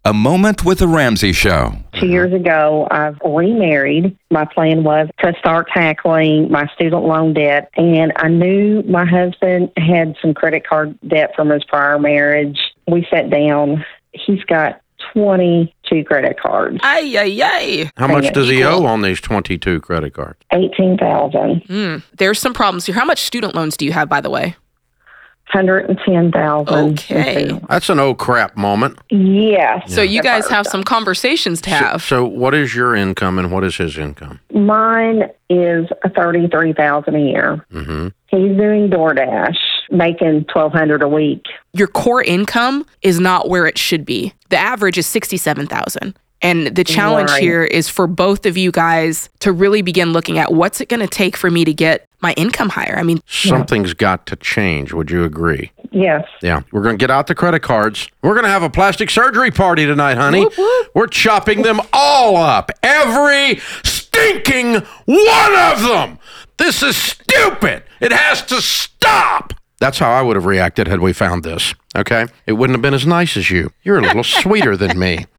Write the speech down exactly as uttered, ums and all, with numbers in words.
A Moment with the Ramsey Show. Two years ago, I've remarried. My plan was to start tackling my student loan debt, and I knew my husband had some credit card debt from his prior marriage. We sat down. He's got twenty-two credit cards. Ay, ay, ay. How much does he owe on these twenty-two credit cards? eighteen thousand Mm, dollars. there's some problems here. How much student loans do you have, by the way? one hundred ten thousand dollars. Okay. That's an oh crap moment. Yes. So you guys have some conversations to So, have. so what is your income and what is his income? Mine is thirty-three thousand dollars a year. Mm-hmm. He's doing DoorDash, making twelve hundred dollars a week. Your core income is not where it should be. The average is sixty-seven thousand dollars. And the challenge Right. here is for both of you guys to really begin looking at what's it going to take for me to get my income higher. I mean, Something's got to change. Would you agree? Yes. Yeah. We're going to get out the credit cards. We're going to have a plastic surgery party tonight, honey. Whoop, whoop. We're chopping them all up. Every stinking one of them. This is stupid. It has to stop. That's how I would have reacted had we found this. Okay? It wouldn't have been as nice as you. You're a little sweeter than me.